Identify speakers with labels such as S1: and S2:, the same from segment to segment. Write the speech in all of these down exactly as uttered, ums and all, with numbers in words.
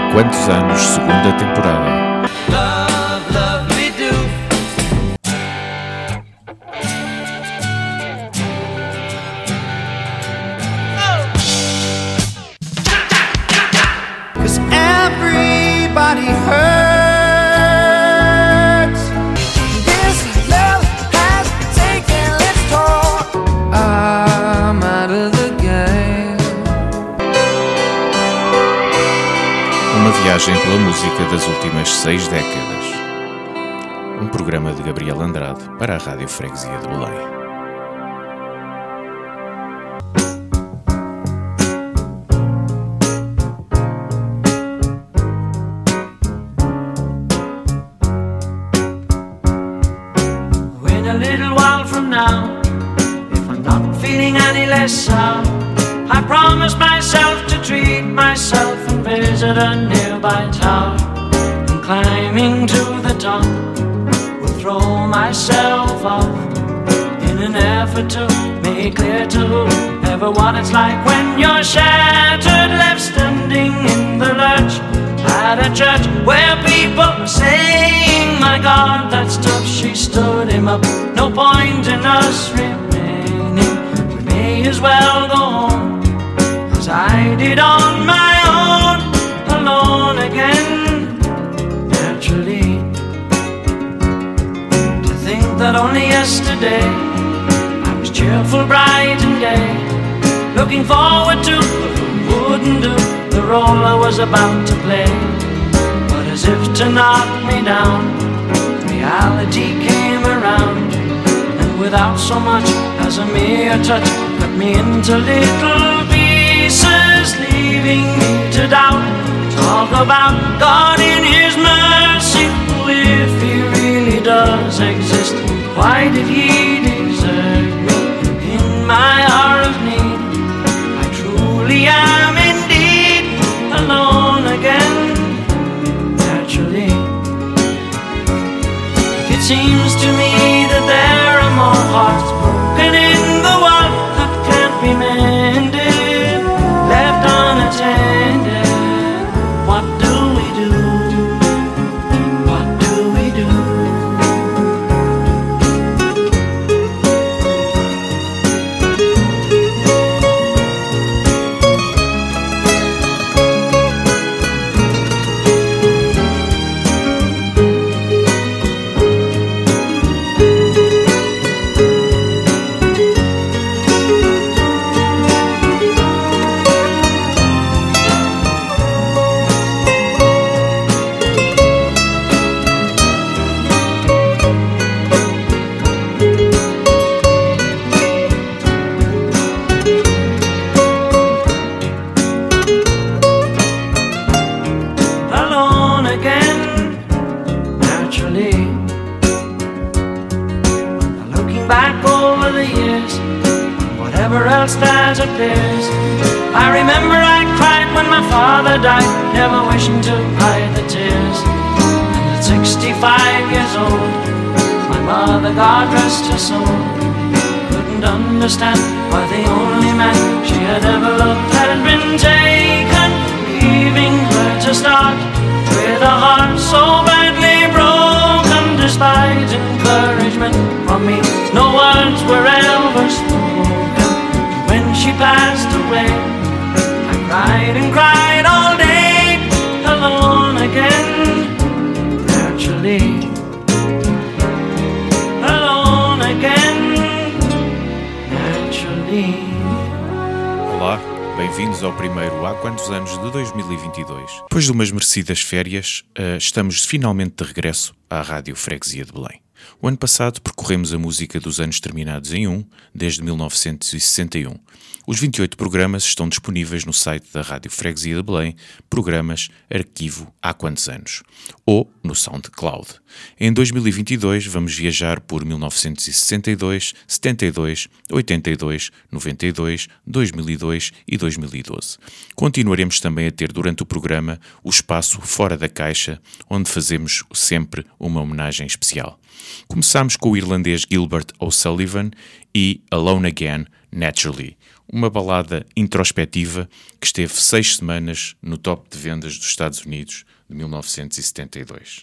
S1: Quantos anos, segunda temporada.
S2: Love, love me do. Oh. 'Cause everybody hurts. This love has taken its toll. I'm out of the game.
S1: Uma viagem pela música das últimas seis décadas. Um programa de Gabriel Andrade para a Rádio Freguesia de Belém.
S2: In a little while from now, if I'm not feeling any less sound, I promise myself to treat myself and visit a nearby tower. And climbing to the top, will throw myself off in an effort to make clear to everyone it's like when you're shattered, left standing in the lurch at a church where people are saying, my God, that's tough, she stood him up. No point in us remaining, we may as well go home, as I did on my own, alone again, naturally. To think that only yesterday I was cheerful, bright and gay, looking forward to what wouldn't do the role I was about to play. But as if to knock me down, reality came around, and without so much as a mere touch, cut me into little pieces, leaving me to doubt. Talk about God in His mercy, who, if He really does exist, why did He desert me in my hour of need? I truly am indeed alone again, naturally. It seems to me that there are more hearts broken in the world that can't be mended, left unattended. What do we do? What do we do? Alone again, naturally. Now looking back over the years, whatever else that appears, I remember I cried when my father died, never wishing to hide the tears. And at sixty-five years old, my mother, God rest her soul, couldn't understand why the only man she had ever loved had been taken, leaving her to start with a heart so badly broken. Despite encouragement from me, no words were ever spoken. When she passed away, I cried and cried all day, alone again, naturally. Alone again, naturally.
S1: Olá, bem-vindos ao primeiro Há Quantos Anos de dois mil e vinte e dois. Depois de umas merecidas férias, uh, estamos finalmente de regresso à Rádio Freguesia de Belém. O ano passado percorremos a música dos anos terminados em um, desde mil novecentos e sessenta e um. Os vinte e oito programas estão disponíveis no site da Rádio Freguesia de Belém, Programas, Arquivo Há Quantos Anos, ou no SoundCloud. Em dois mil e vinte e dois vamos viajar por mil novecentos e sessenta e dois, setenta e dois, oitenta e dois, noventa e dois, dois mil e dois e dois mil e doze. Continuaremos também a ter durante o programa o espaço Fora da Caixa, onde fazemos sempre uma homenagem especial. Começámos com o irlandês Gilbert O'Sullivan e Alone Again, Naturally, uma balada introspectiva que esteve seis semanas no top de vendas dos Estados Unidos de mil novecentos e setenta e dois.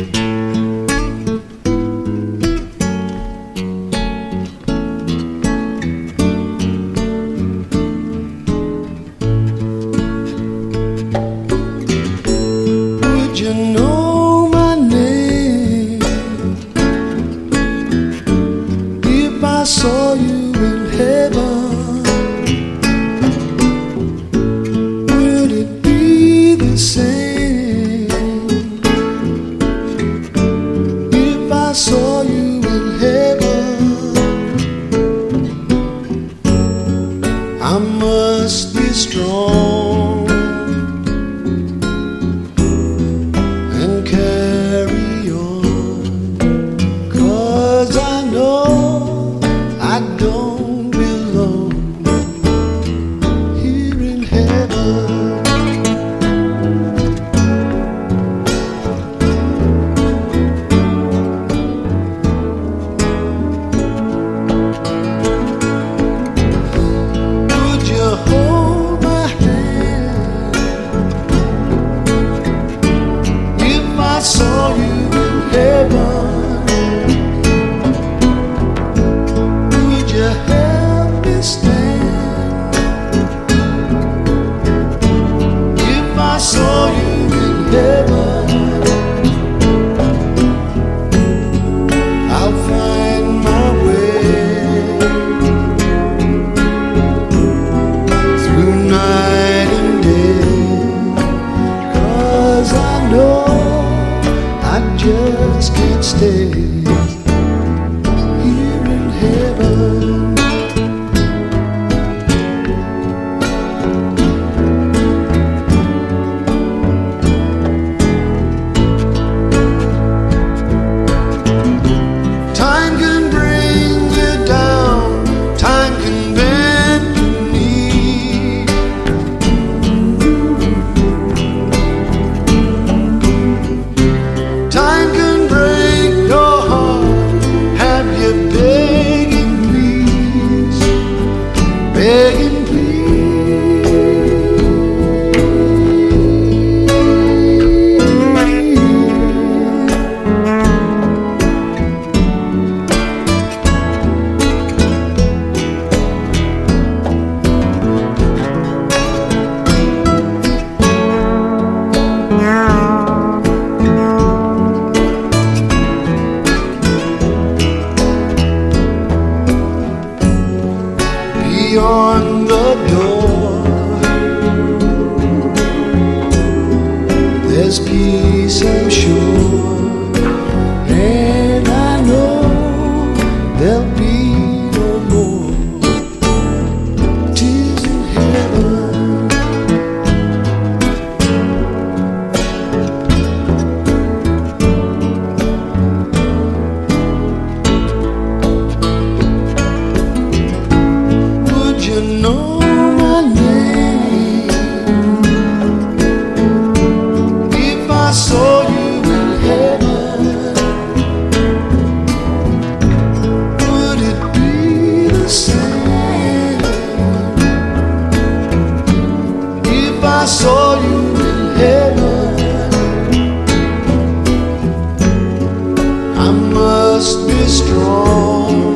S3: Saw you in heaven, would it be the same if I saw you in heaven? I must be strong and carry on, 'cause I know I don't belong here in heaven. Would you hold my hand if I saw you in heaven? Help me stand if I saw you in heaven. I'll find my way through night and day, 'cause I know I just can't stay here in heaven. Beyond the door, there's peace, I'm sure, and I know there'll be no more tears in heaven. Would you know my name if I saw you in heaven? Would it be the same if I saw you in heaven? I must be strong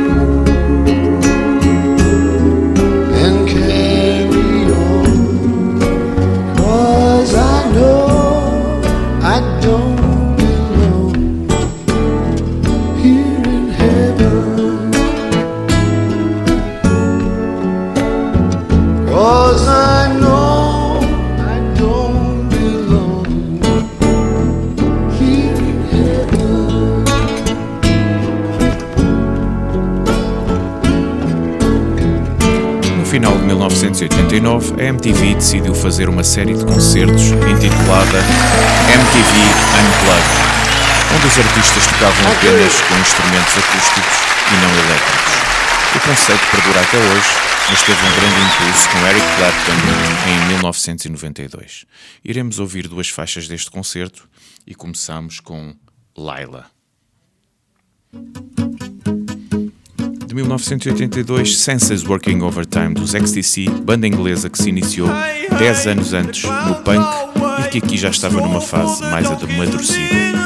S3: and carry on, 'cause I know I don't belong here in heaven, 'cause I know I don't belong here in heaven.
S1: No final de mil novecentos e oitenta e nove, a M T V decidiu fazer uma série de concertos intitulada M T V Unplugged, onde os artistas tocavam apenas com instrumentos acústicos e não elétricos. O conceito perdura até hoje, mas teve um grande impulso com Eric Clapton em mil novecentos e noventa e dois. Iremos ouvir duas faixas deste concerto e começamos com Laila. De de mil novecentos e oitenta e dois, Senses Working Overtime dos X T C, banda inglesa que se iniciou dez anos antes no punk e que aqui já estava numa fase mais amadurecida.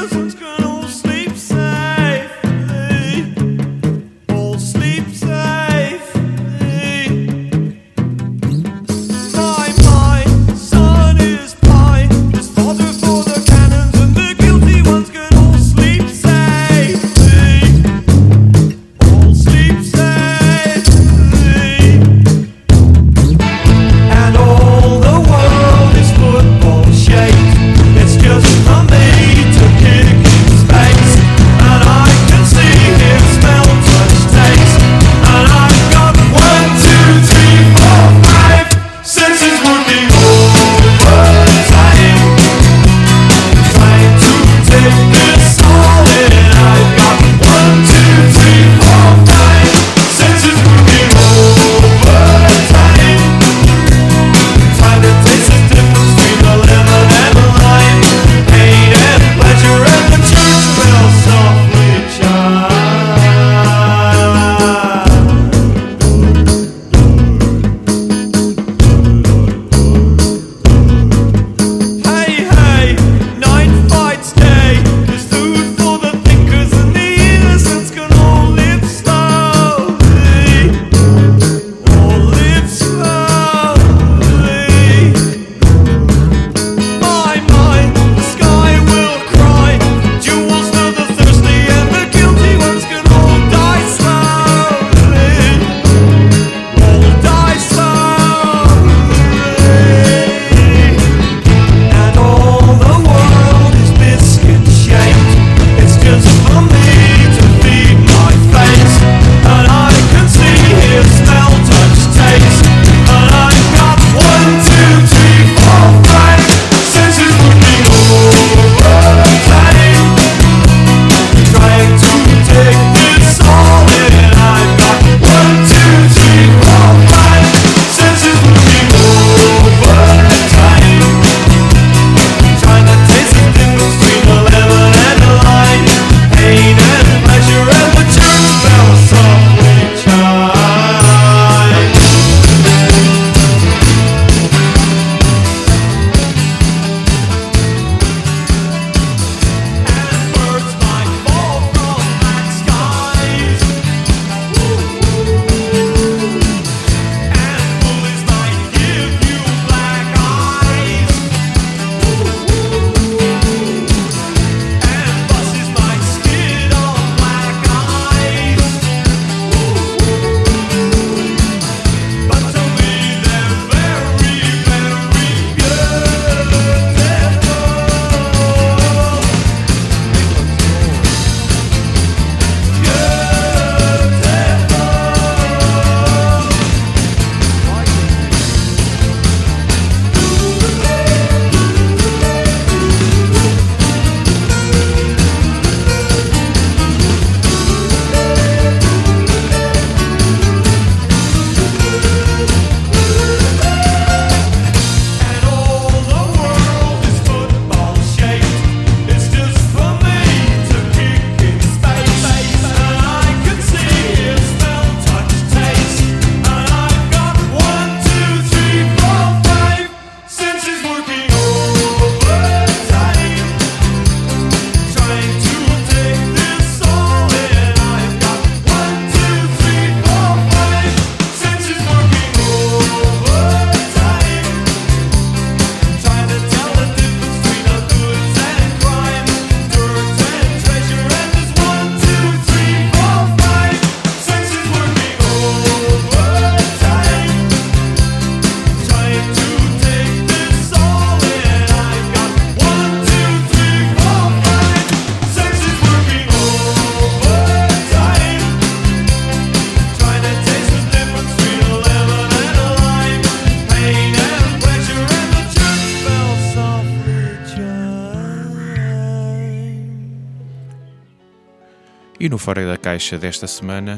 S1: E no Fora da Caixa desta semana,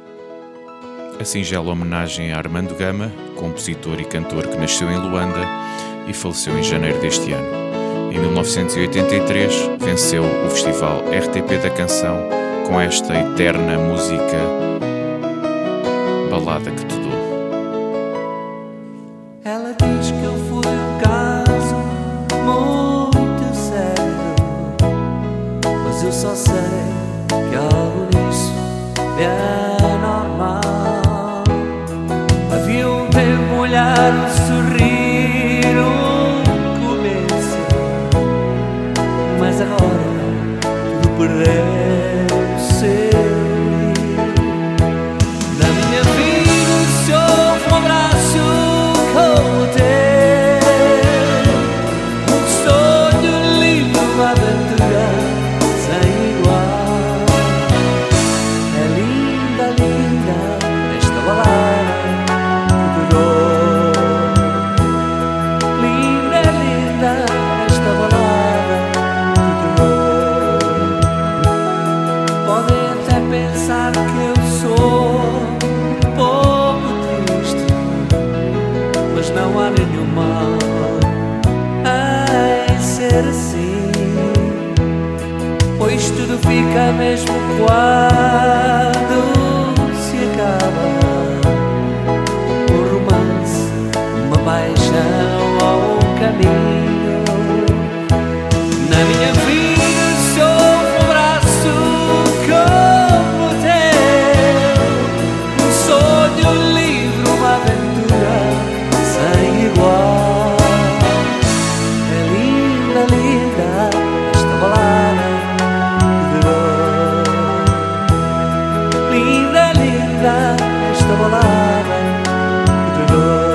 S1: a singela homenagem a Armando Gama, compositor e cantor que nasceu em Luanda e faleceu em janeiro deste ano. Em mil novecentos e oitenta e três venceu o Festival R T P da Canção com esta eterna música balada que te dou.
S2: Ela diz que eu fui um caso muito sério, mas eu só sei que algo nisso é normal. Havia um tempo, um olhar, um sorrir, um começo, mas agora tudo perdeu o seu. Na minha vida se houve um abraço como o teu, um sonho livre, uma aventura sem igual. É linda, linda esta balada que durou. Linda, é linda esta balada que durou. Podem até pensar que eu sou um pouco triste, mas não há nenhum mal em ser assim, pois tudo fica mesmo quando se acaba um romance, uma paixão ou um caminho. Na minha vida se houve um abraço como o teu, um sonho livre, uma aventura sem igual. É linda, linda esta balada que durou. Linda, linda esta balada que durou.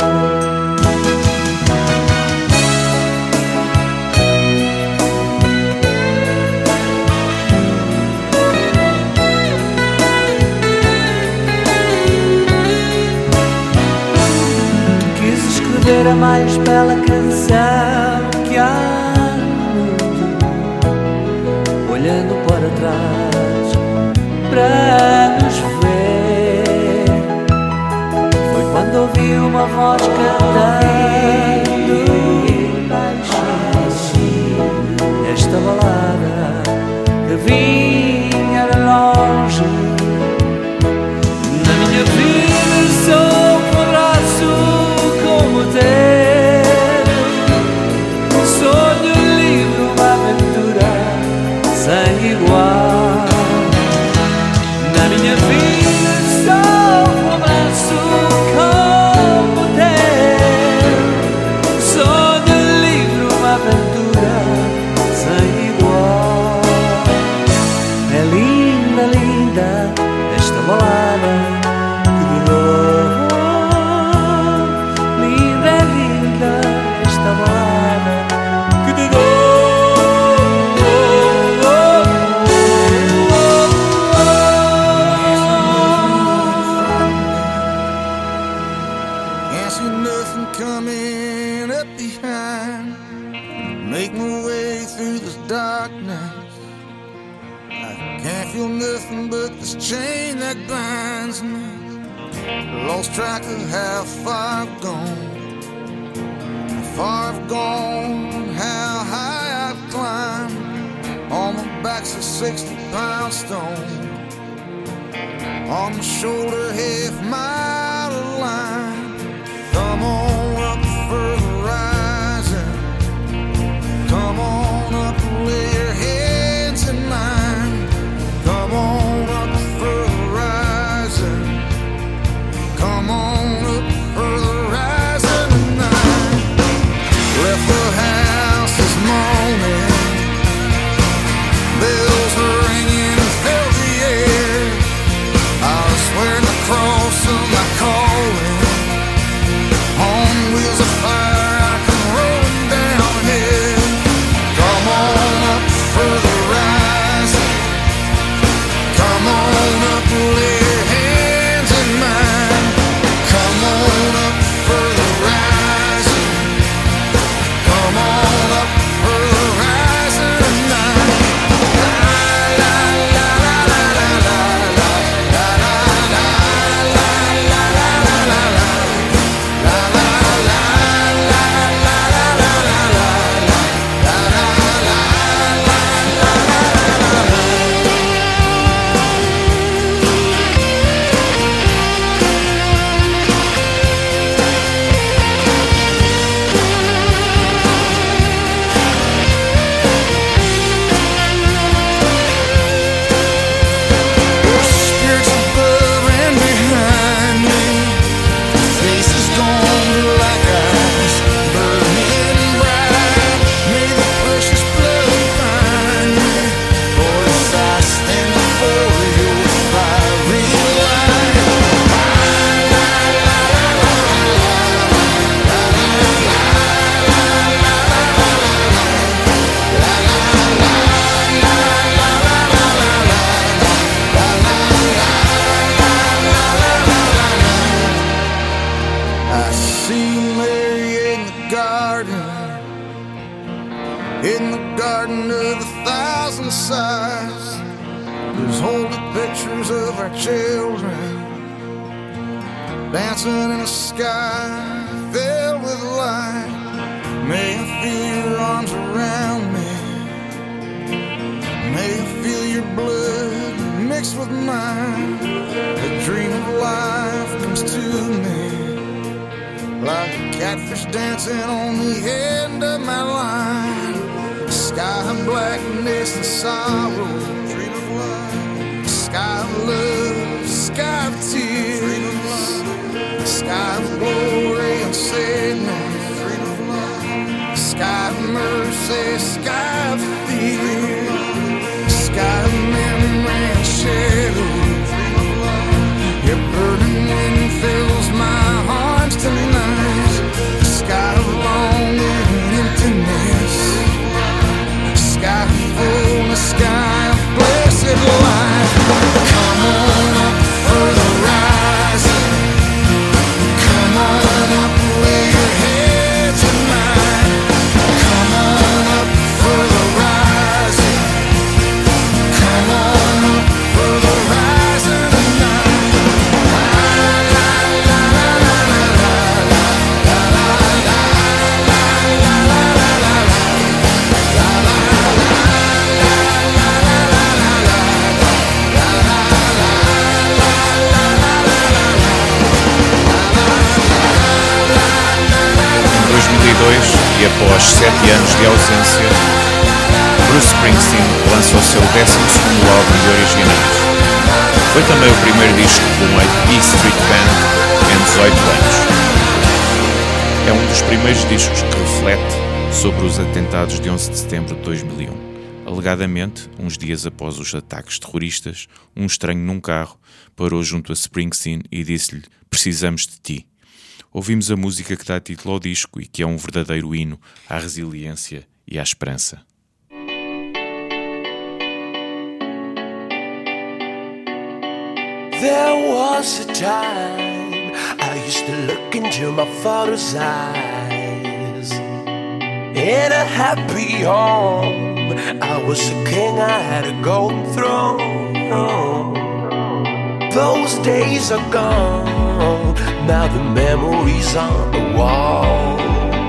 S2: Quis escrever a mais bela canção que há no mundo, olhando para trás para nos ver. Foi quando ouvi uma voz cantando baixinho esta balada que vinha de longe. Na minha vida sou um abraço como o teu, um sonho livre, uma aventura sem igual. Na minha vida sou um abraço como o teu, um sonho livre, uma aventura sem igual. É linda, linda esta balada que durou. Linda, é linda esta balada que durou.
S3: Can't see nothing coming up behind. Make my way through this darkness. I can't feel nothing but this chain that binds me. Lost track of how far I've gone, how far I've gone, how high I've climbed. On my back's a sixty pound stone, on my shoulder half mile of line. Come on up for the rising, come on up and lay your hands in mine. Come on up for the rising, come on up for the rising tonight. Left the house this morning, bells were ringing and filled the air. I was swearing the cross of my calling, see Mary in the garden, in the garden of a thousand sighs. There's holy pictures of our children dancing in a sky filled with light. May I feel your arms around me, may I feel your blood mixed with mine. The dream of life comes to me like a catfish dancing on the end of my line. Sky of blackness and sorrow, dream of love. Sky of love, sky of tears, dream of love. Sky of glory and sadness, dream of love. Sky of mercy, sky of fear. Sky of memory and shadow, dream of love. Your burning wind fills my arms tonight. Sky of longing and emptiness. Sky of fullness, sky of blessed life. Come on up for the rising. Come on up, lay your head tonight. Come on up for the rising. Come on up for the rising tonight. La la la la la la la la la la la la la la la.
S1: Em dois mil e dois, e após sete anos de ausência, Bruce Springsteen lança o seu décimo segundo álbum de originais. Foi também o primeiro disco com a E Street Band em dezoito anos. É um dos primeiros discos que reflete sobre os atentados de onze de setembro de dois mil e um. Alegadamente, uns dias após os ataques terroristas, um estranho num carro parou junto a Springsteen e disse-lhe: "Precisamos de ti." Ouvimos a música que dá título ao disco e que é um verdadeiro hino à resiliência e à esperança.
S4: There was a time I used to look into my father's eyes. In a happy home, I was a king, I had a golden throne. Those days are gone, now the memories on the wall.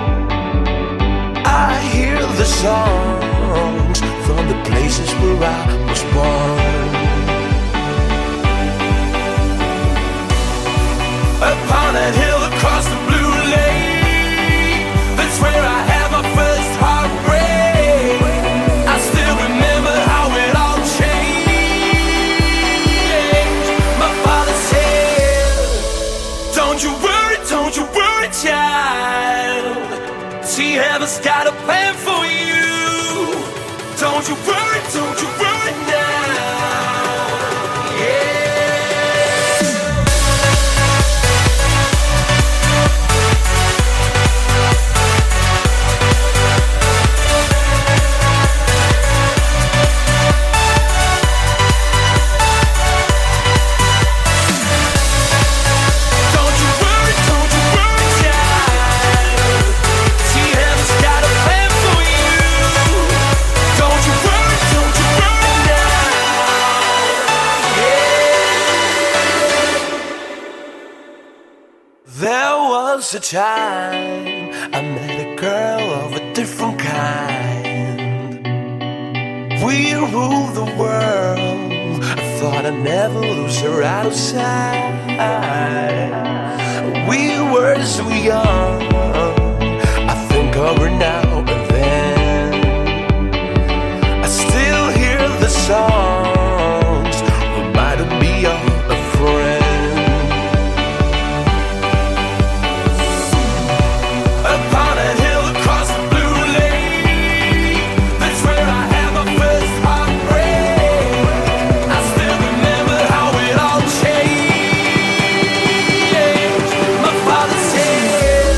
S4: I hear the songs from the places where I was born. Upon a hill across the blue lake, that's where I had my first heartbreak. I still remember how it all changed. My father said, "Don't you worry, don't you worry, child. See, heaven's got a plan for you. Don't you worry, don't you worry now." Yeah. A time I met a girl of a different kind. We ruled the world. I thought I'd never lose her out of sight. We were so young, I think of her now and then. I still hear the songs reminding me of a friend. Yeah.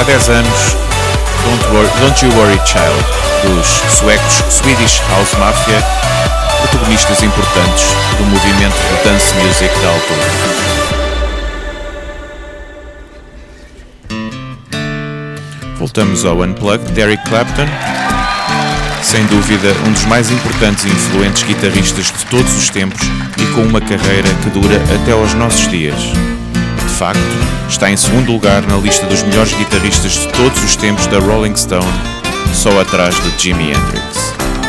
S1: há dez anos, Don't, Worry, Don't You Worry Child, dos suecos Swedish House Mafia, protagonistas importantes do movimento de dance music da altura. Voltamos ao Unplugged de Eric Clapton, sem dúvida um dos mais importantes e influentes guitarristas de todos os tempos e com uma carreira que dura até aos nossos dias. De facto, está em segundo lugar na lista dos melhores guitarristas de todos os tempos da Rolling Stone, só atrás de Jimi Hendrix.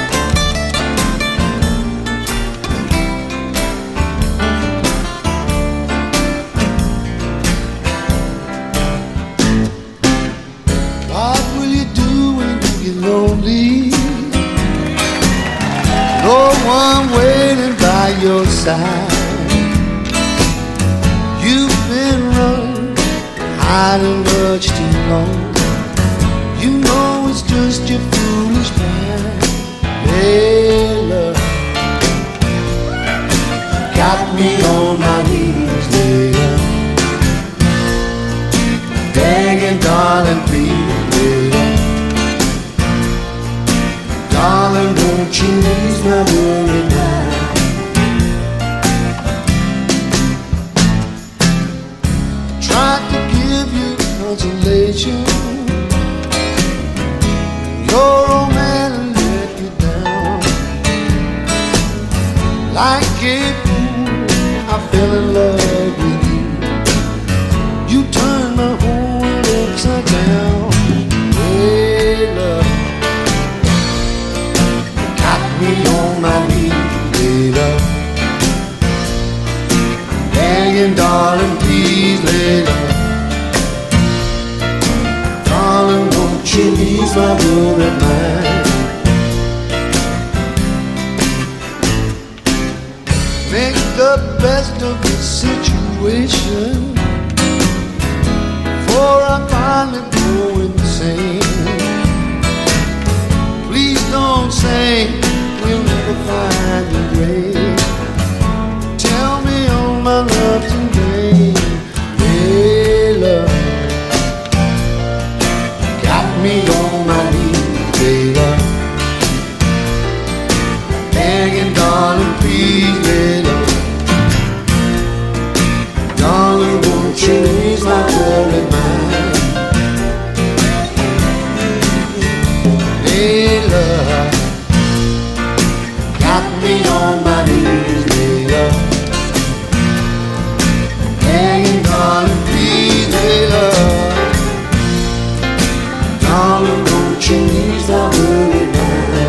S5: What will you do when you get lonely? No one waiting by your side. Hiding much too long. You know it's just your foolish pride. Hey, love, got me on my knees, love, begging, darling, please, love. Darling, won't you ease my worry now? Consolation, your old man let you down. Like a fool, I fell in love with you. You turned my whole world upside down. Hey, love, got me on my knees, hey, love, begging, darling, please, hey, love. Darling, won't you ease my worried mind? Make the best of the situation, for I finally go insane. Please don't say we'll never find a grave. Tell me all my love today. Hey, love, me on my knees, baby, begging, darling, please, baby. Darling, won't you ease my worried mind? Hey, love, got me on my knees, baby, begging, darling, please, baby. Darling, won't you ease my worried mind?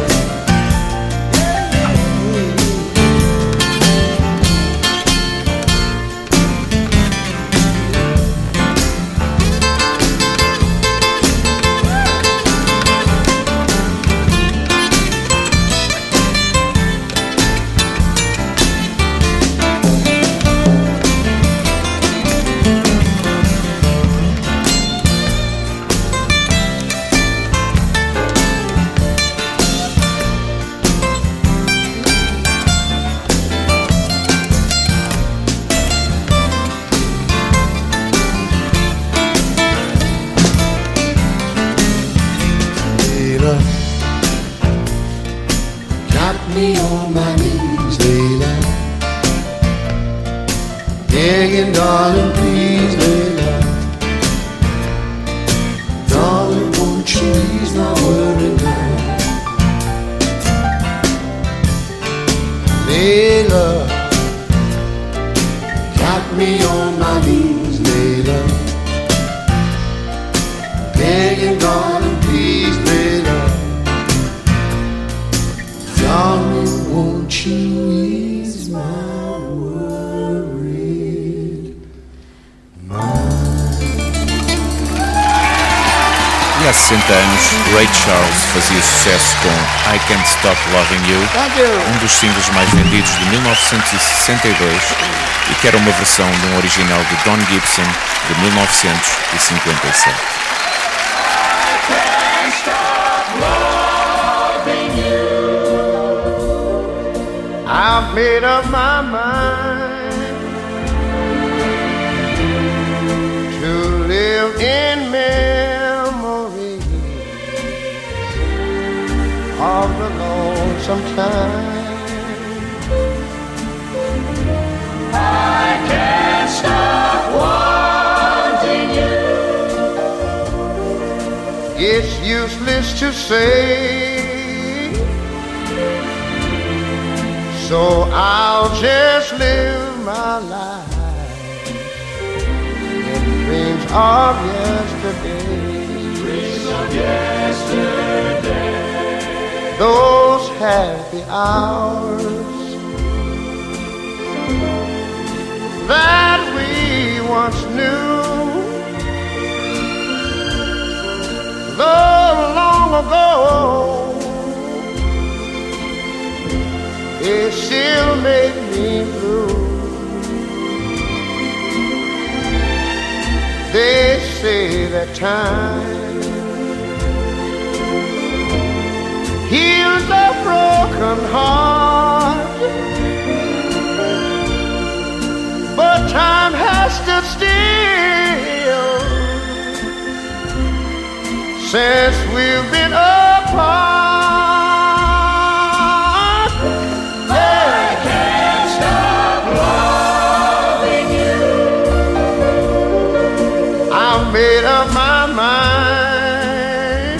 S5: Got me on my knees, Layla, begging, darling, please, Layla. Darling, won't you ease my worried mind? Layla, got me on my knees, Layla, begging, darling, please, Layla. Darling, won't you ease my worried mind?
S1: E há sessenta anos, Ray Charles fazia sucesso com I Can't Stop Loving You, um dos singles mais vendidos de mil novecentos e sessenta e dois e que era uma versão de um original de Don Gibson de mil novecentos e cinquenta e sete.
S5: I've made up my mind to live in Memphis. to say, so I'll just live my life in dreams of yesterday.
S6: Dreams of yesterday.
S5: Those happy hours that we once knew, though long ago, they still make me blue. They say that time heals a broken heart, but time has stood still since we've been apart.
S6: Yeah. I can't stop loving you.
S5: I've made up my mind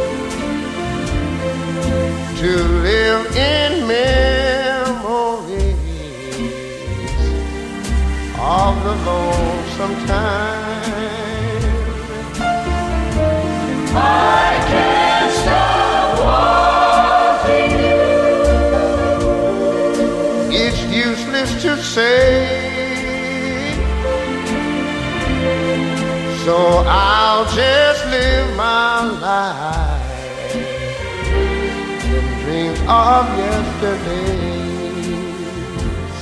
S5: to live in memories of the lonesome time.
S6: I can't stop wanting you.
S5: It's useless to say, so I'll just live my life in dreams of yesterdays.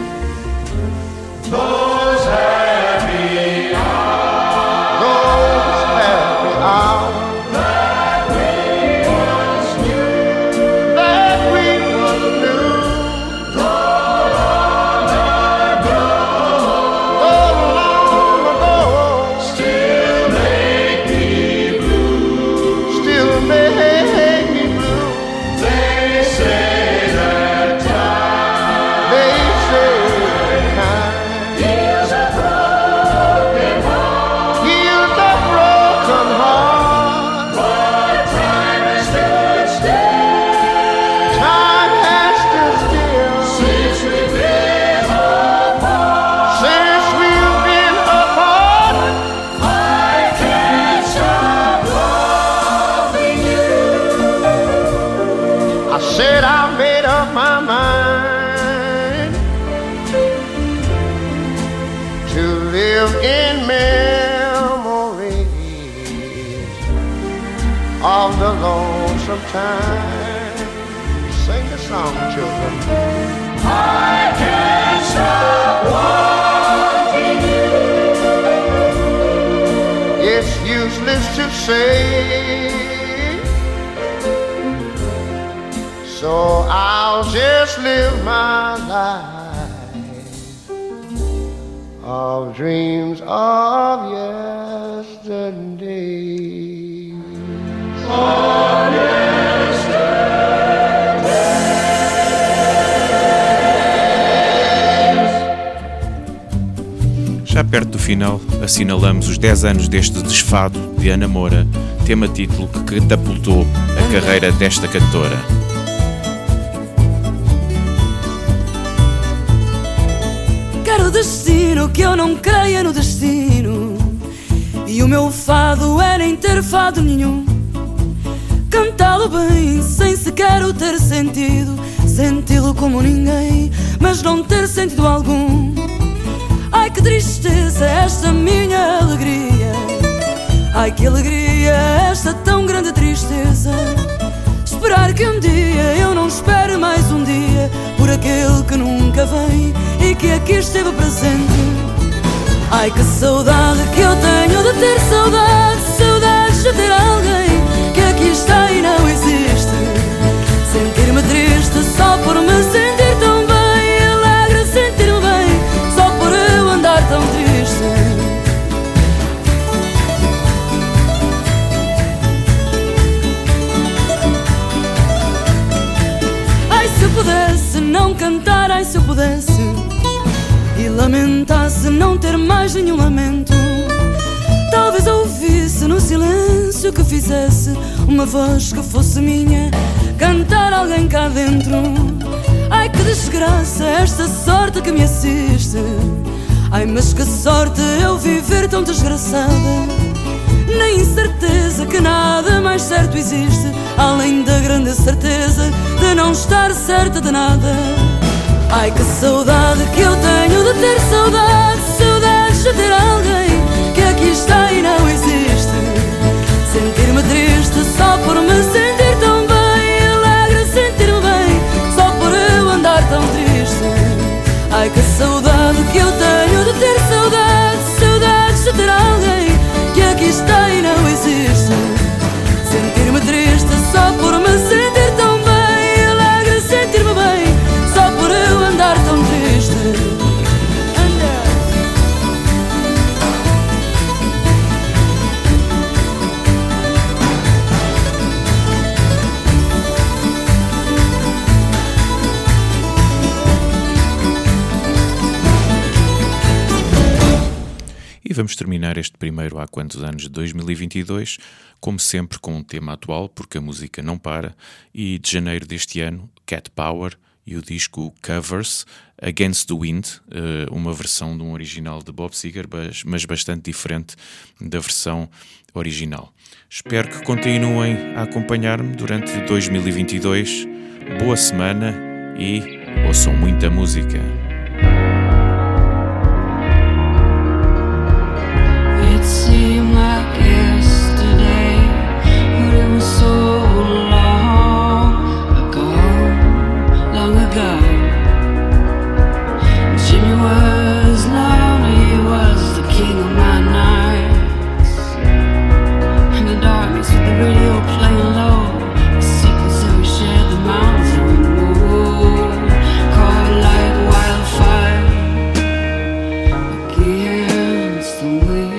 S6: Those happy hours,
S5: Those happy hours
S6: that we once knew,
S5: that we once knew,
S6: though long ago,
S5: oh, long ago,
S6: still make me blue.
S5: still make me blue.
S6: They say that time
S5: They say time
S6: heals a broken heart,
S5: heals a broken heart.
S6: but time has stood still
S5: Time has stood still
S6: since we've been apart.
S5: since we've been apart.
S6: I can't stop loving you.
S5: I said I made up my mind to live in memories of the lonesome time. Sing the song, children.
S6: I can't stop wanting you.
S5: It's useless to say, so I'll just live my life of dreams of yesterday.
S1: Já perto do final, assinalamos os dez anos deste desfado de Ana Moura, tema título que catapultou a carreira desta cantora.
S7: Quero destino, que eu não creia no destino, e o meu fado é nem ter fado nenhum. Cantá-lo bem, sem sequer o ter sentido, senti-lo como ninguém, mas não ter sentido algum. Ai que tristeza esta minha alegria, ai que alegria esta tão grande tristeza. Esperar que um dia eu não espere mais um dia por aquele que nunca vem e que aqui esteve presente. Ai que saudade que eu tenho de ter saudade, saudades de ter alguém que aqui está e não existe. Sentir-me triste só por me sentir tão bem, alegre sentir-me bem só por eu andar tão triste. Ai se eu pudesse não cantar, ai se eu pudesse e lamentasse não ter mais nenhum lamento, talvez ouvisse no silêncio silêncio que fizesse uma voz que fosse minha, cantar alguém cá dentro. Ai que desgraça esta sorte que me assiste. Ai mas que sorte eu viver tão desgraçada, na incerteza que nada mais certo existe, além da grande certeza de não estar certa de nada. Ai que saudade que eu tenho de ter saudade, saudades de ter alguém que aqui está e não existe. Sentir-me triste só por me sentir tão bem, alegre sentir-me bem só por eu andar tão triste. Ai que saudade que eu tenho de ter saudade, saudades de ter alguém que aqui está e não existe. Sentir-me triste só por me sentir tão bem, alegre sentir-me bem só por eu andar tão triste.
S1: E vamos terminar este primeiro Há Quantos Anos de dois mil e vinte e dois, como sempre, com um tema atual, porque a música não para, e de janeiro deste ano, Cat Power e o disco Covers, Against the Wind, uma versão de um original de Bob Seger, mas bastante diferente da versão original. Espero que continuem a acompanhar-me durante dois mil e vinte e dois. Boa semana e ouçam muita música.
S8: It seemed like yesterday, but it was so long ago, long ago. Jimmy was lonely, he was the king of my nights. In the darkness with the radio playing low, the secrets that we shared, the mountains that we moved, caught like wildfire against the wind.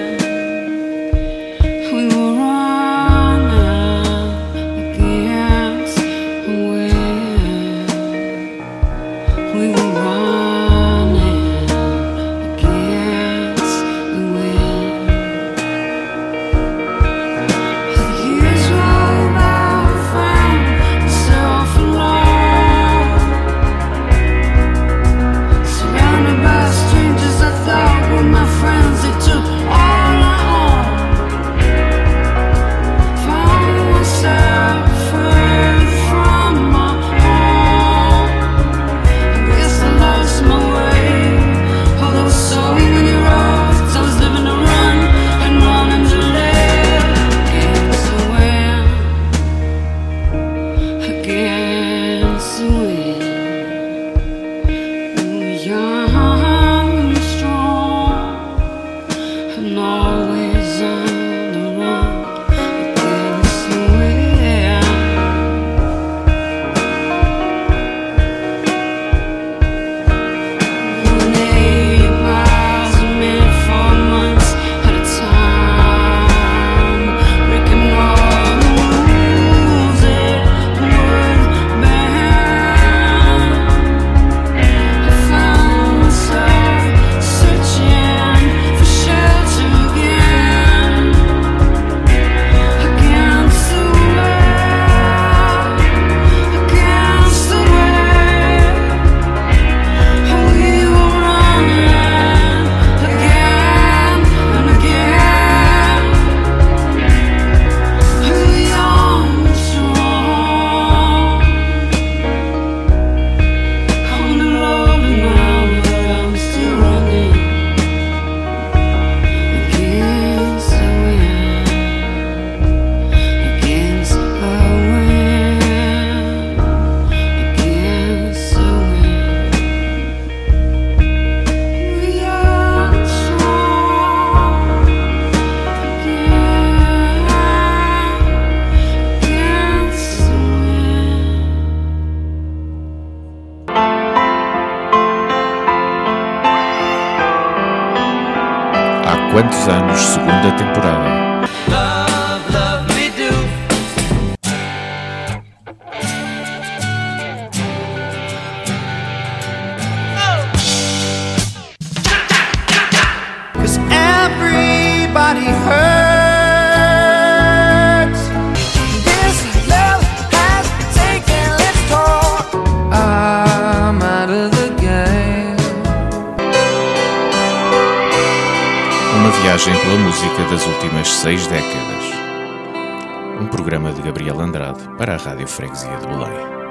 S1: Quantos Anos, segunda temporada.
S4: Love, love me do.
S9: Cause everybody hurts.
S1: viagem pela música das últimas seis décadas. Um programa de Gabriel Andrade para a Rádio Freguesia de Belém.